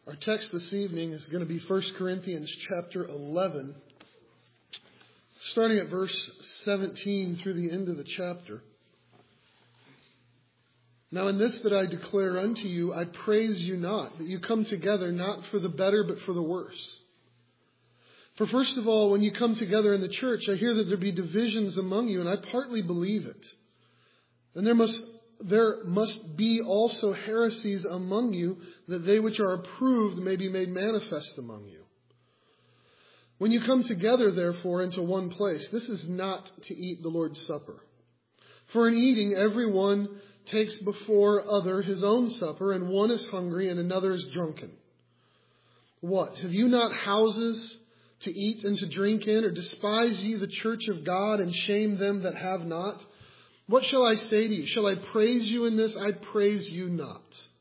Our text this evening is going to be 1 Corinthians chapter 11, starting at verse 17 through the end of the chapter. Now in this that I declare unto you, I praise you not, that you come together not for the better but for the worse. For first of all, when you come together in the church, I hear that there be divisions among you, and I partly believe it. And there must be also heresies among you, that they which are approved may be made manifest among you. When you come together, therefore, into one place, this is not to eat the Lord's Supper. For in eating, every one takes before other his own supper, and one is hungry and another is drunken. What? Have you not houses to eat and to drink in? Or despise ye the church of God, and shame them that have not? What shall I say to you? Shall I praise you in this? I praise you not.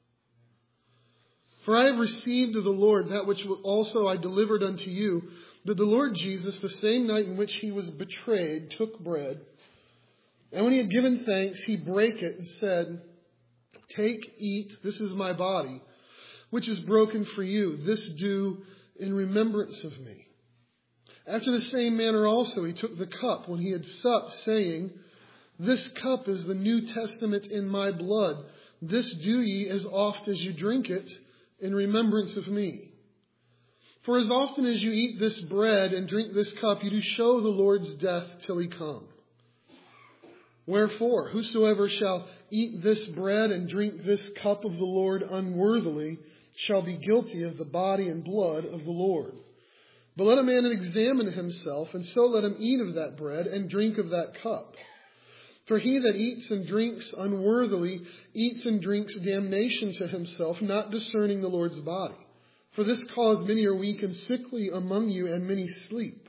For I have received of the Lord that which also I delivered unto you, that the Lord Jesus, the same night in which he was betrayed, took bread. And when he had given thanks, he brake it and said, Take, eat, this is my body, which is broken for you. This do in remembrance of me. After the same manner also he took the cup when he had supped, saying, This cup is the New Testament in my blood. This do ye as oft as you drink it in remembrance of me. For as often as you eat this bread and drink this cup, you do show the Lord's death till he come. Wherefore, whosoever shall eat this bread and drink this cup of the Lord unworthily shall be guilty of the body and blood of the Lord. But let a man examine himself, and so let him eat of that bread and drink of that cup. For he that eats and drinks unworthily eats and drinks damnation to himself, not discerning the Lord's body. For this cause many are weak and sickly among you, and many sleep.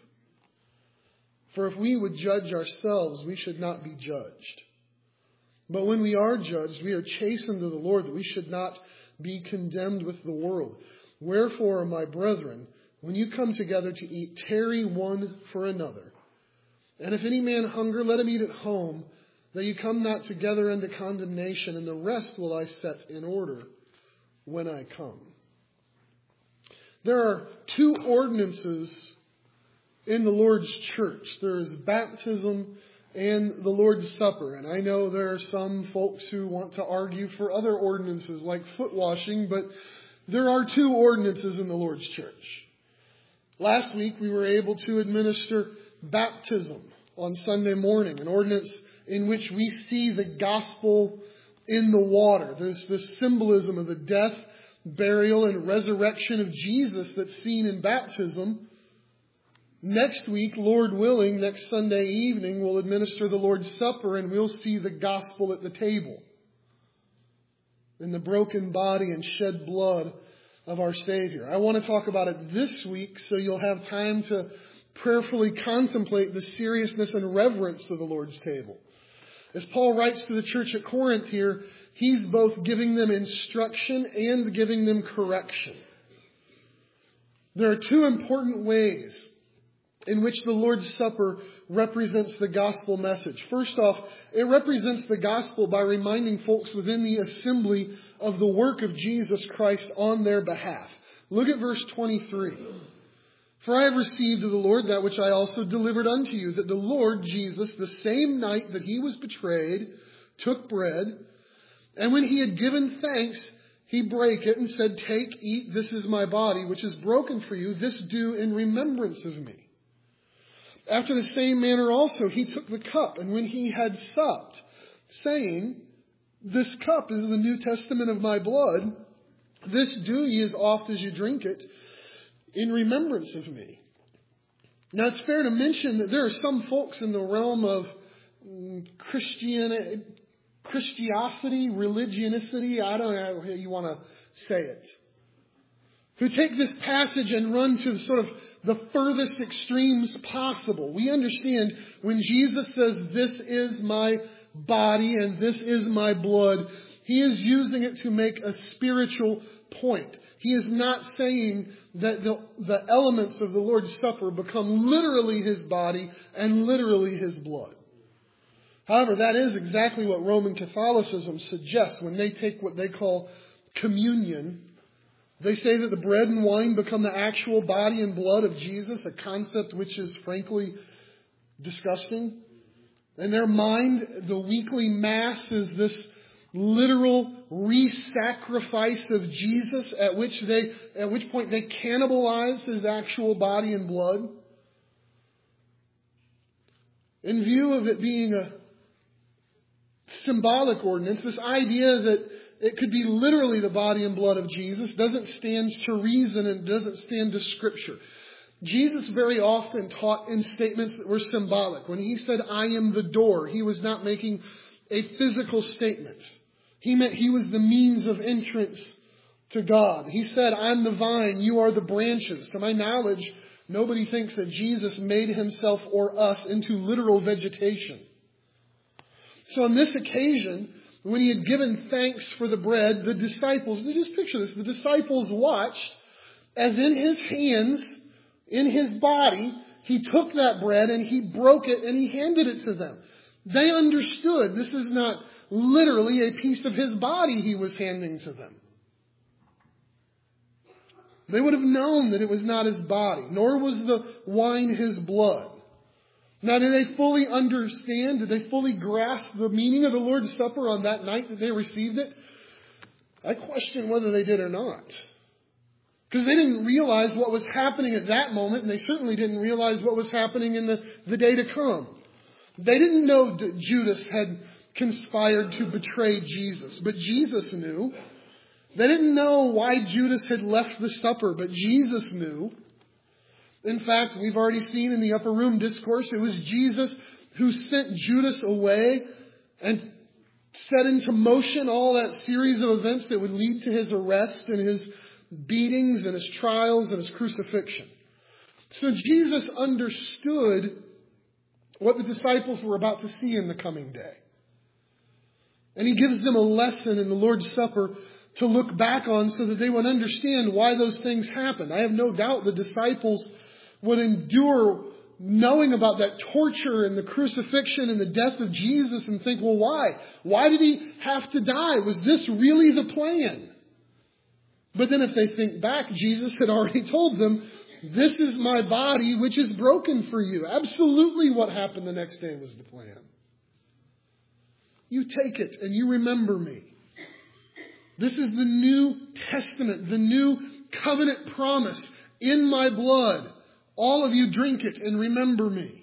For if we would judge ourselves, we should not be judged. But when we are judged, we are chastened of the Lord, that we should not be condemned with the world. Wherefore, my brethren, when you come together to eat, tarry one for another. And if any man hunger, let him eat at home, that you come not together unto condemnation, and the rest will I set in order when I come. There are two ordinances in the Lord's church. There is baptism and the Lord's Supper. And I know there are some folks who want to argue for other ordinances like foot washing, but there are two ordinances in the Lord's church. Last week we were able to administer baptism on Sunday morning, an ordinance in which we see the gospel in the water. There's this symbolism of the death, burial, and resurrection of Jesus that's seen in baptism. Next week, Lord willing, next Sunday evening, we'll administer the Lord's Supper, and we'll see the gospel at the table in the broken body and shed blood of our Savior. I want to talk about it this week so you'll have time to prayerfully contemplate the seriousness and reverence of the Lord's table. As Paul writes to the church at Corinth here, he's both giving them instruction and giving them correction. There are two important ways in which the Lord's Supper represents the gospel message. First off, it represents the gospel by reminding folks within the assembly of the work of Jesus Christ on their behalf. Look at verse 23. For I have received of the Lord that which I also delivered unto you, that the Lord Jesus, the same night that he was betrayed, took bread, and when he had given thanks, he brake it and said, Take, eat, this is my body, which is broken for you. This do in remembrance of me. After the same manner also he took the cup, and when he had supped, saying, This cup is the New Testament of my blood. This do ye as oft as you drink it, in remembrance of me. Now it's fair to mention that there are some folks in the realm of Christianity, religionicity, I don't know how you want to say it, who take this passage and run to sort of the furthest extremes possible. We understand when Jesus says, This is my body and this is my blood, he is using it to make a spiritual point. He is not saying that the elements of the Lord's Supper become literally his body and literally his blood. However, that is exactly what Roman Catholicism suggests when they take what they call communion They say that the bread and wine become the actual body and blood of Jesus, a concept which is frankly disgusting. In their mind, the weekly Mass is this literal re-sacrifice of Jesus at which point they cannibalize his actual body and blood. In view of it being a symbolic ordinance, this idea that it could be literally the body and blood of Jesus doesn't stand to reason and doesn't stand to Scripture. Jesus very often taught in statements that were symbolic. When he said, "I am the door," he was not making a physical statement. He meant he was the means of entrance to God. He said, "I'm the vine, you are the branches." To my knowledge, nobody thinks that Jesus made himself or us into literal vegetation. So on this occasion, when he had given thanks for the bread, the disciples, just picture this, the disciples watched as in his hands, in his body, he took that bread and he broke it and he handed it to them. They understood this is not literally a piece of his body he was handing to them. They would have known that it was not his body, nor was the wine his blood. Now, did they fully understand? Did they fully grasp the meaning of the Lord's Supper on that night that they received it? I question whether they did or not. Because they didn't realize what was happening at that moment, and they certainly didn't realize what was happening in the day to come. They didn't know that Judas had conspired to betray Jesus, but Jesus knew. They didn't know why Judas had left the supper, but Jesus knew. In fact, we've already seen in the upper room discourse, it was Jesus who sent Judas away and set into motion all that series of events that would lead to his arrest and his beatings and his trials and his crucifixion. So Jesus understood what the disciples were about to see in the coming day. And he gives them a lesson in the Lord's Supper to look back on so that they would understand why those things happened. I have no doubt the disciples would endure knowing about that torture and the crucifixion and the death of Jesus and think, well, why? Why did he have to die? Was this really the plan? But then if they think back, Jesus had already told them, this is my body which is broken for you. Absolutely what happened the next day was the plan. You take it and you remember me. This is the New Testament, the new covenant promise in my blood. All of you drink it and remember me.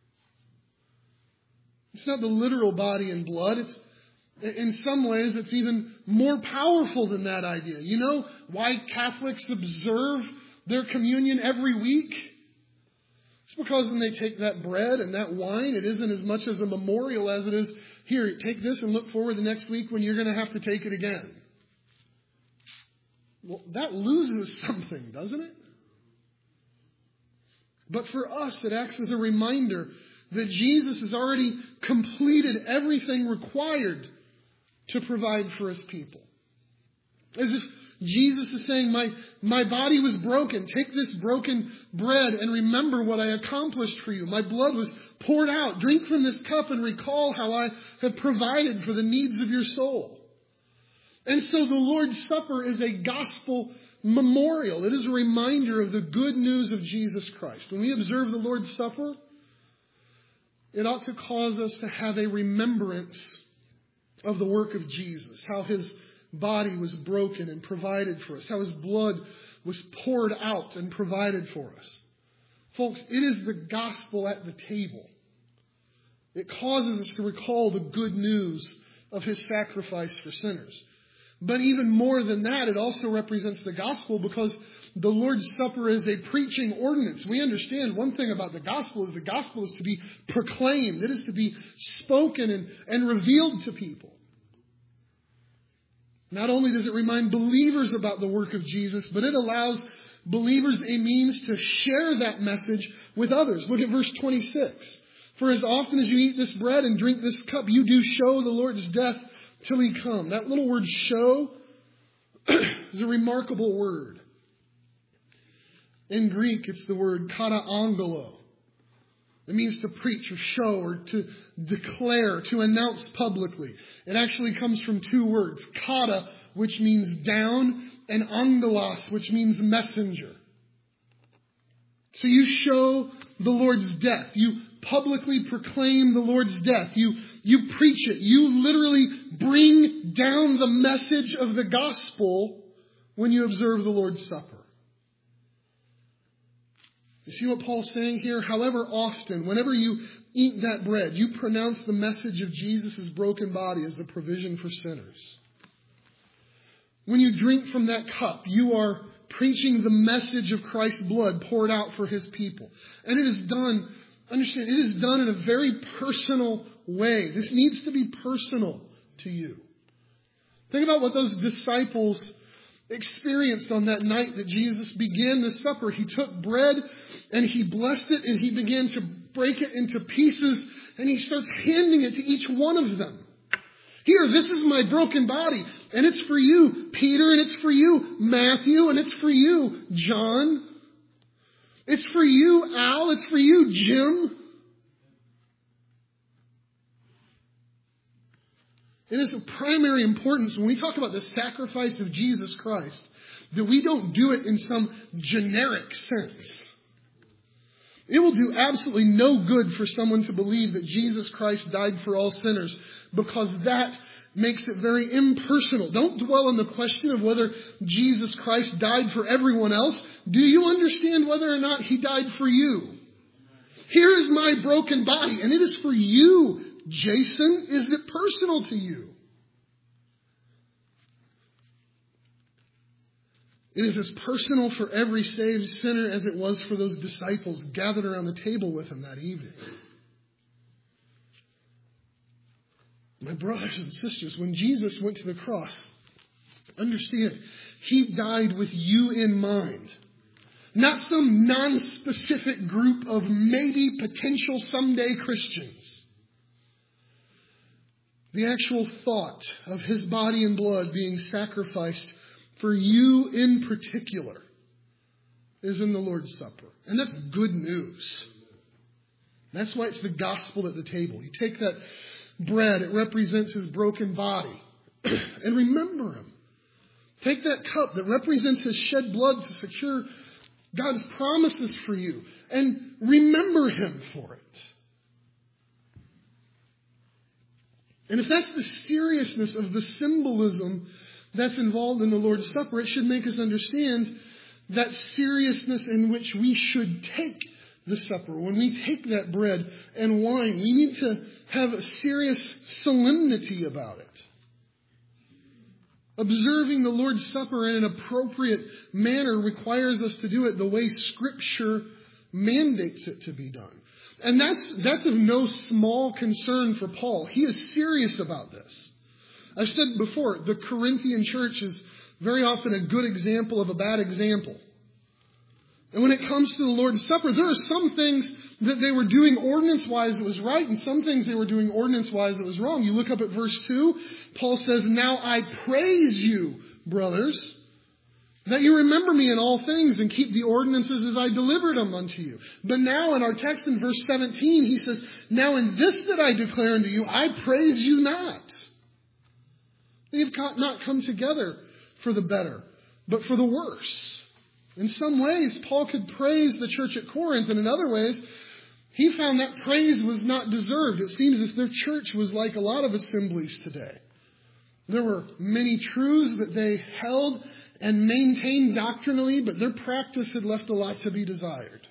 It's not the literal body and blood. In some ways, it's even more powerful than that idea. You know why Catholics observe their communion every week? It's because when they take that bread and that wine, it isn't as much as a memorial as it is, here, take this and look forward the next week when you're going to have to take it again. Well, that loses something, doesn't it? But for us, it acts as a reminder that Jesus has already completed everything required to provide for his people. As if Jesus is saying, my body was broken. Take this broken bread and remember what I accomplished for you. My blood was poured out. Drink from this cup and recall how I have provided for the needs of your soul. And so the Lord's Supper is a gospel memorial. It is a reminder of the good news of Jesus Christ. When we observe the Lord's Supper, it ought to cause us to have a remembrance of the work of Jesus, how his body was broken and provided for us, how his blood was poured out and provided for us. Folks, it is the gospel at the table. It causes us to recall the good news of his sacrifice for sinners. But even more than that, it also represents the gospel because the Lord's Supper is a preaching ordinance. We understand one thing about the gospel is to be proclaimed. It is to be spoken and revealed to people. Not only does it remind believers about the work of Jesus, but it allows believers a means to share that message with others. Look at verse 26. For as often as you eat this bread and drink this cup, you do show the Lord's death till he come. That little word show is a remarkable word. In Greek, it's the word kata angelo. It means to preach or show or to declare, to announce publicly. It actually comes from two words. Kata, which means down, and angelos, which means messenger. So you show the Lord's death. You publicly proclaim the Lord's death. You preach it. You literally bring down the message of the gospel when you observe the Lord's Supper. You see what Paul's saying here? However often, whenever you eat that bread, you pronounce the message of Jesus' broken body as the provision for sinners. When you drink from that cup, you are preaching the message of Christ's blood poured out for his people. And it is done, understand, it is done in a very personal way. This needs to be personal to you. Think about what those disciples experienced on that night that Jesus began the supper. He took bread and he blessed it and he began to break it into pieces and he starts handing it to each one of them. Here, this is my broken body, and it's for you, Peter, and it's for you, Matthew, and it's for you, John. It's for you, Al, it's for you, Jim. It is of primary importance when we talk about the sacrifice of Jesus Christ that we don't do it in some generic sense. It will do absolutely no good for someone to believe that Jesus Christ died for all sinners because that makes it very impersonal. Don't dwell on the question of whether Jesus Christ died for everyone else. Do you understand whether or not he died for you? Here is my broken body, and it is for you, Jason. Is it personal to you? It is as personal for every saved sinner as it was for those disciples gathered around the table with him that evening. My brothers and sisters, when Jesus went to the cross, understand, he died with you in mind. Not some non-specific group of maybe potential someday Christians. The actual thought of his body and blood being sacrificed for you in particular is in the Lord's Supper. And that's good news. That's why it's the gospel at the table. You take that bread, it represents his broken body. And remember him. Take that cup that represents his shed blood to secure God's promises for you. And remember him for it. And if that's the seriousness of the symbolism that's involved in the Lord's Supper, it should make us understand that seriousness in which we should take the supper. When we take that bread and wine, we need to have a serious solemnity about it. Observing the Lord's Supper in an appropriate manner requires us to do it the way Scripture mandates it to be done. And that's of no small concern for Paul. He is serious about this. I've said before, the Corinthian church is very often a good example of a bad example. And when it comes to the Lord's Supper, there are some things that they were doing ordinance-wise that was right, and some things they were doing ordinance-wise that was wrong. You look up at verse 2, Paul says, "Now I praise you, brothers, that you remember me in all things and keep the ordinances as I delivered them unto you." But now in our text in verse 17, he says, "Now in this that I declare unto you, I praise you not." They have not come together for the better, but for the worse. In some ways, Paul could praise the church at Corinth, and in other ways, he found that praise was not deserved. It seems as if their church was like a lot of assemblies today. There were many truths that they held and maintained doctrinally, but their practice had left a lot to be desired.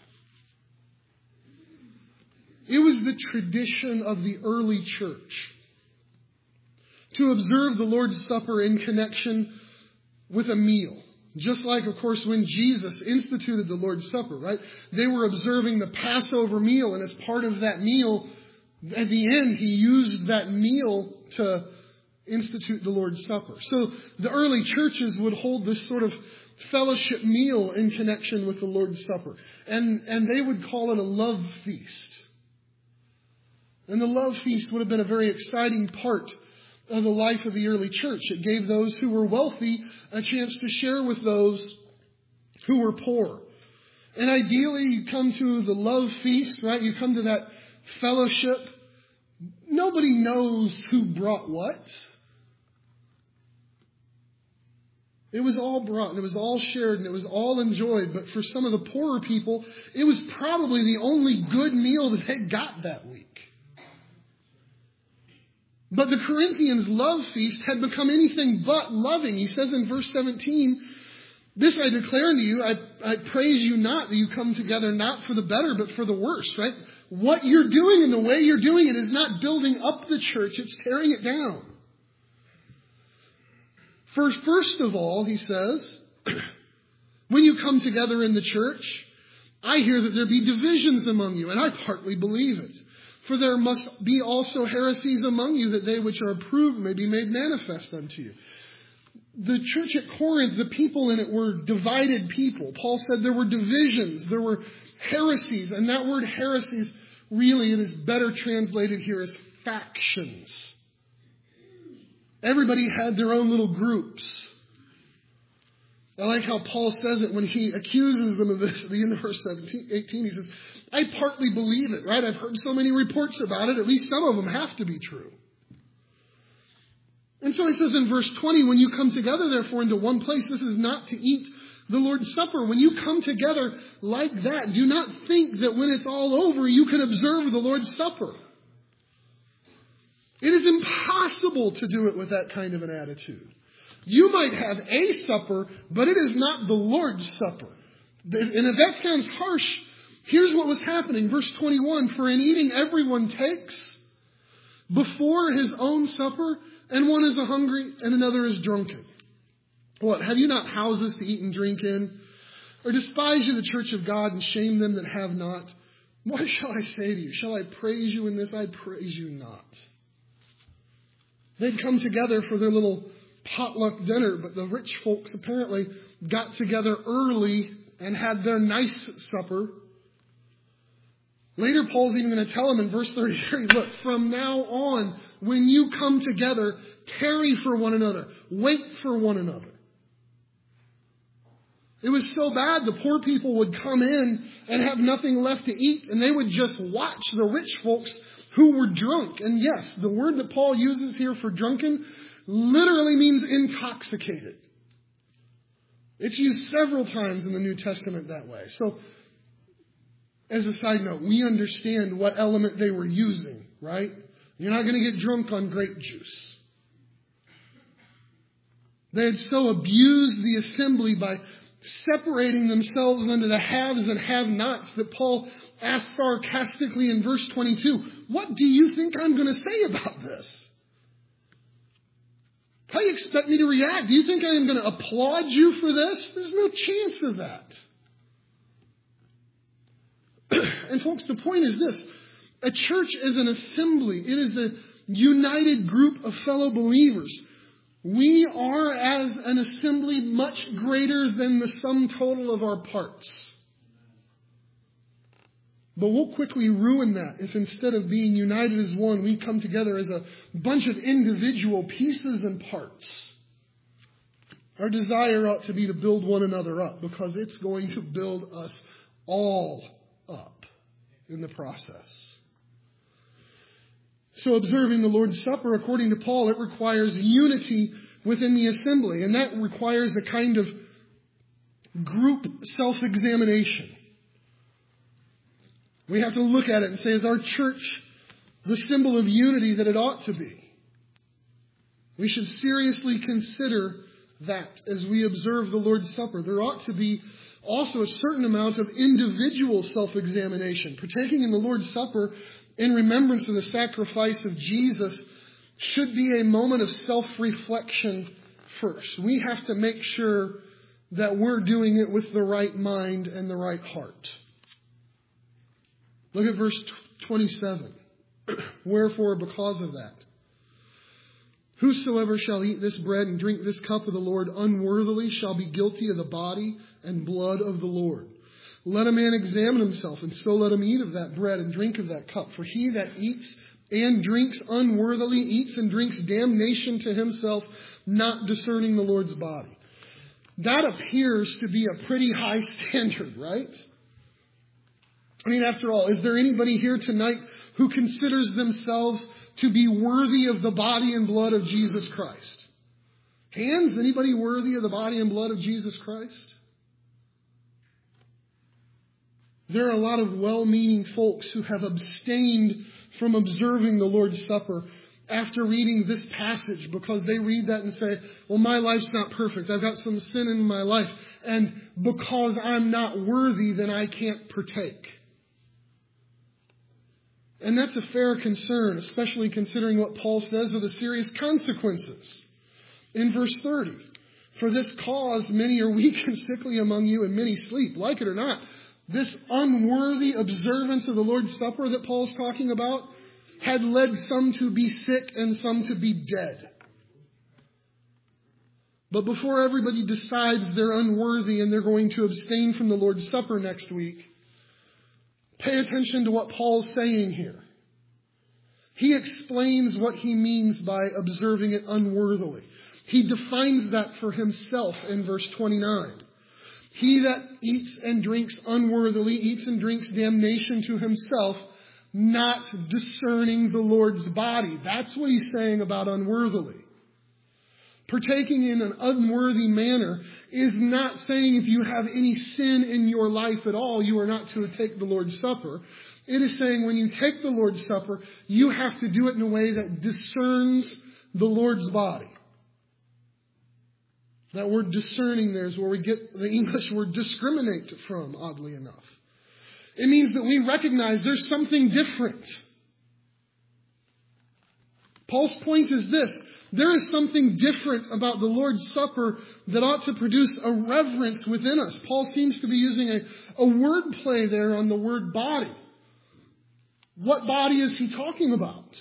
It was the tradition of the early church to observe the Lord's Supper in connection with a meal. Just like, of course, when Jesus instituted the Lord's Supper, right? They were observing the Passover meal, and as part of that meal, at the end, he used that meal to institute the Lord's Supper. So the early churches would hold this sort of fellowship meal in connection with the Lord's Supper. And they would call it a love feast. And the love feast would have been a very exciting part of the life of the early church. It gave those who were wealthy a chance to share with those who were poor. And ideally, you come to the love feast, right? You come to that fellowship. Nobody knows who brought what. It was all brought, and it was all shared, and it was all enjoyed. But for some of the poorer people, it was probably the only good meal that they got that week. But the Corinthians' love feast had become anything but loving. He says in verse 17, "This I declare unto you, I praise you not that you come together not for the better, but for the worse," right? What you're doing and the way you're doing it is not building up the church, it's tearing it down. First of all, he says, when you come together in the church, I hear that there be divisions among you, and I partly believe it. For there must be also heresies among you, that they which are approved may be made manifest unto you. The church at Corinth, the people in it were divided people. Paul said there were divisions, there were heresies, and that word heresies, really, it is better translated here as factions. Everybody had their own little groups. I like how Paul says it when he accuses them of this at the end of verse 18. He says, I partly believe it, right? I've heard so many reports about it. At least some of them have to be true. And so he says in verse 20, when you come together, therefore, into one place, this is not to eat the Lord's Supper. When you come together like that, do not think that when it's all over, you can observe the Lord's Supper. It is impossible to do it with that kind of an attitude. You might have a supper, but it is not the Lord's Supper. And if that sounds harsh, here's what was happening. Verse 21, for in eating everyone takes before his own supper, and one is hungry and another is drunken. What, have you not houses to eat and drink in? Or despise you the church of God and shame them that have not? What shall I say to you? Shall I praise you in this? I praise you not. They'd come together for their little potluck dinner, but the rich folks apparently got together early and had their nice supper. Later, Paul's even going to tell them in verse 33, look, from now on, when you come together, tarry for one another. Wait for one another. It was so bad, the poor people would come in and have nothing left to eat, and they would just watch the rich folks who were drunk. And yes, the word that Paul uses here for drunken literally means intoxicated. It's used several times in the New Testament that way. So, as a side note, we understand what element they were using, right? You're not going to get drunk on grape juice. They had so abused the assembly by separating themselves into the haves and have-nots that Paul asked sarcastically in verse 22, what do you think I'm going to say about this? How do you expect me to react? Do you think I am going to applaud you for this? There's no chance of that. And folks, the point is this. A church is an assembly. It is a united group of fellow believers. We are, as an assembly, much greater than the sum total of our parts. But we'll quickly ruin that if instead of being united as one, we come together as a bunch of individual pieces and parts. Our desire ought to be to build one another up, because it's going to build us all up in the process. So observing the Lord's Supper, according to Paul, it requires unity within the assembly. And that requires a kind of group self-examination. We have to look at it and say, is our church the symbol of unity that it ought to be? We should seriously consider that as we observe the Lord's Supper. There ought to be also a certain amount of individual self-examination. Partaking in the Lord's Supper in remembrance of the sacrifice of Jesus should be a moment of self-reflection first. We have to make sure that we're doing it with the right mind and the right heart. Look at verse 27. Wherefore, because of that, whosoever shall eat this bread and drink this cup of the Lord unworthily shall be guilty of the body and blood of the Lord. Let a man examine himself, and so let him eat of that bread and drink of that cup. For he that eats and drinks unworthily eats and drinks damnation to himself, not discerning the Lord's body. That appears to be a pretty high standard, right? I mean, after all, is there anybody here tonight who considers themselves to be worthy of the body and blood of Jesus Christ? Hands, anybody worthy of the body and blood of Jesus Christ? There are a lot of well-meaning folks who have abstained from observing the Lord's Supper after reading this passage because they read that and say, well, my life's not perfect. I've got some sin in my life. And because I'm not worthy, then I can't partake. And that's a fair concern, especially considering what Paul says are the serious consequences. In verse 30, for this cause many are weak and sickly among you, and many sleep. Like it or not, this unworthy observance of the Lord's Supper that Paul's talking about had led some to be sick and some to be dead. But before everybody decides they're unworthy and they're going to abstain from the Lord's Supper next week, pay attention to what Paul's saying here. He explains what he means by observing it unworthily. He defines that for himself in verse 29. He that eats and drinks unworthily eats and drinks damnation to himself, not discerning the Lord's body. That's what he's saying about unworthily. Partaking in an unworthy manner is not saying if you have any sin in your life at all, you are not to take the Lord's Supper. It is saying when you take the Lord's Supper, you have to do it in a way that discerns the Lord's body. That word discerning there is where we get the English word discriminate from, oddly enough. It means that we recognize there's something different. Paul's point is this. There is something different about the Lord's Supper that ought to produce a reverence within us. Paul seems to be using a word play there on the word body. What body is he talking about?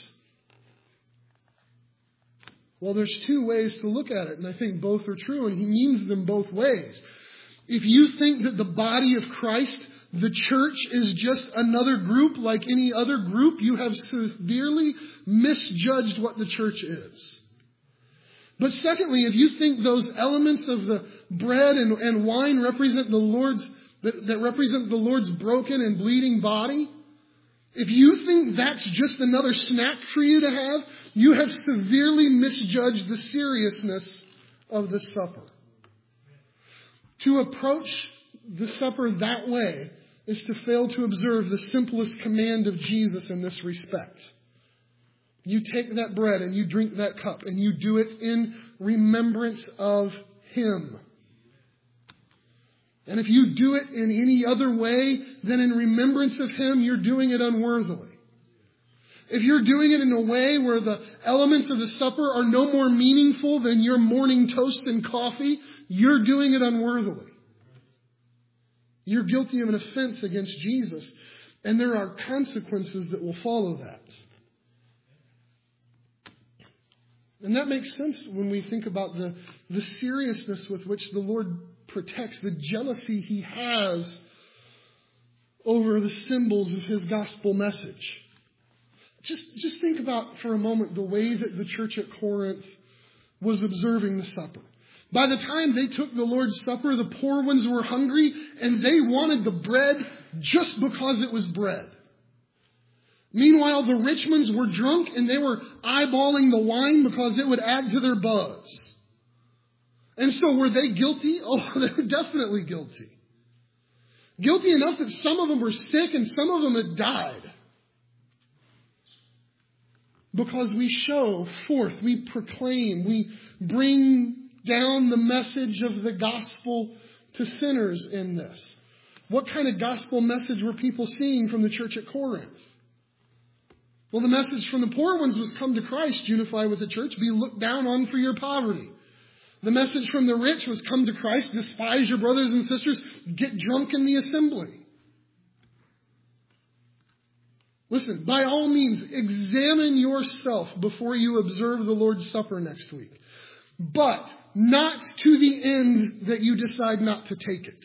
Well, there's two ways to look at it, and I think both are true, and he means them both ways. If you think that the body of Christ, the church, is just another group like any other group, you have severely misjudged what the church is. But secondly, if you think those elements of the bread and wine represent the Lord's, that represent the Lord's broken and bleeding body, if you think that's just another snack for you to have, you have severely misjudged the seriousness of the supper. To approach the supper that way is to fail to observe the simplest command of Jesus in this respect. You take that bread and you drink that cup and you do it in remembrance of Him. And if you do it in any other way than in remembrance of Him, you're doing it unworthily. If you're doing it in a way where the elements of the supper are no more meaningful than your morning toast and coffee, you're doing it unworthily. You're guilty of an offense against Jesus, and there are consequences that will follow that. And that makes sense when we think about the seriousness with which the Lord protects, the jealousy He has over the symbols of His gospel message. Just think about for a moment the way that the church at Corinth was observing the supper. By the time they took the Lord's Supper, the poor ones were hungry and they wanted the bread just because it was bread. Meanwhile, the rich ones were drunk and they were eyeballing the wine because it would add to their buzz. And so were they guilty? Oh, they were definitely guilty. Guilty enough that some of them were sick and some of them had died. Because we show forth, we proclaim, we bring down the message of the gospel to sinners in this. What kind of gospel message were people seeing from the church at Corinth? Well, the message from the poor ones was come to Christ, unify with the church, be looked down on for your poverty. The message from the rich was come to Christ, despise your brothers and sisters, get drunk in the assembly. Listen, by all means, examine yourself before you observe the Lord's Supper next week. But not to the end that you decide not to take it.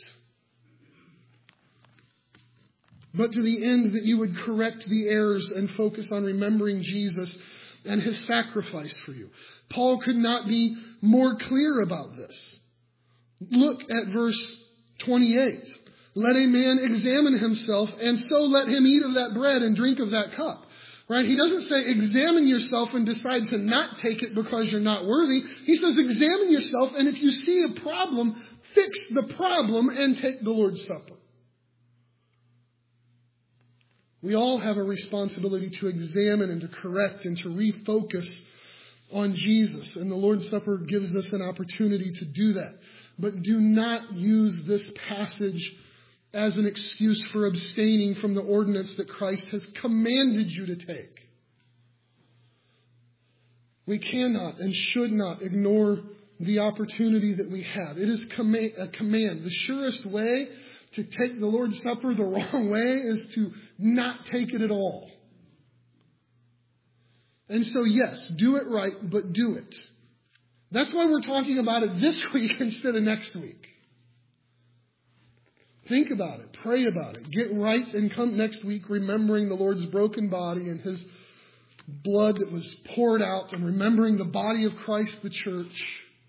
But to the end that you would correct the errors and focus on remembering Jesus and His sacrifice for you. Paul could not be more clear about this. Look at verse 28. Let a man examine himself, and so let him eat of that bread and drink of that cup. Right? He doesn't say examine yourself and decide to not take it because you're not worthy. He says examine yourself, and if you see a problem, fix the problem and take the Lord's Supper. We all have a responsibility to examine and to correct and to refocus on Jesus. And the Lord's Supper gives us an opportunity to do that. But do not use this passage as an excuse for abstaining from the ordinance that Christ has commanded you to take. We cannot and should not ignore the opportunity that we have. It is a command. The surest way to take the Lord's Supper the wrong way is to not take it at all. And so, yes, do it right, but do it. That's why we're talking about it this week instead of next week. Think about it. Pray about it. Get right and come next week remembering the Lord's broken body and His blood that was poured out, and remembering the body of Christ, the church.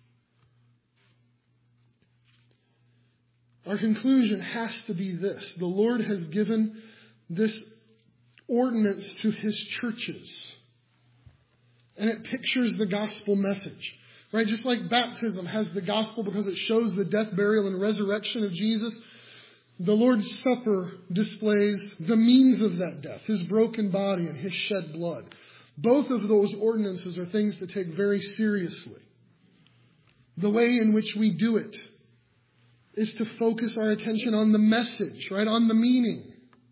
Our conclusion has to be this. The Lord has given this ordinance to His churches. And it pictures the gospel message. Right? Just like baptism has the gospel because it shows the death, burial, and resurrection of Jesus, the Lord's Supper displays the means of that death, His broken body and His shed blood. Both of those ordinances are things to take very seriously. The way in which we do it is to focus our attention on the message, right? On the meaning.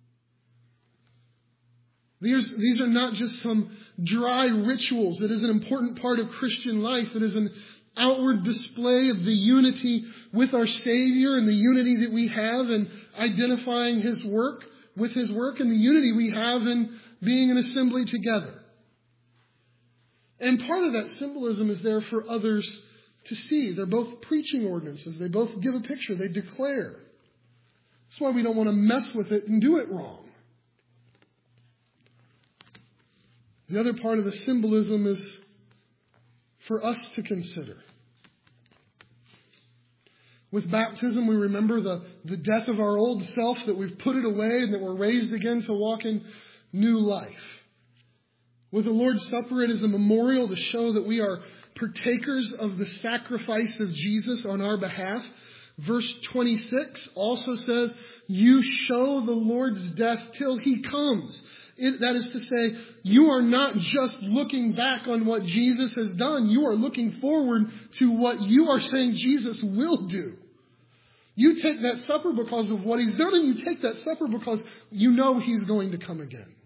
These are not just some dry rituals. It is an important part of Christian life. It is an outward display of the unity with our Savior and the unity that we have in identifying His work with His work, and the unity we have in being an assembly together. And part of that symbolism is there for others to see. They're both preaching ordinances. They both give a picture. They declare. That's why we don't want to mess with it and do it wrong. The other part of the symbolism is for us to consider. With baptism, we remember the death of our old self, that we've put it away and that we're raised again to walk in new life. With the Lord's Supper, it is a memorial to show that we are partakers of the sacrifice of Jesus on our behalf. Verse 26 also says, you show the Lord's death till He comes. That is to say, you are not just looking back on what Jesus has done. You are looking forward to what you are saying Jesus will do. You take that supper because of what He's done, and you take that supper because you know He's going to come again.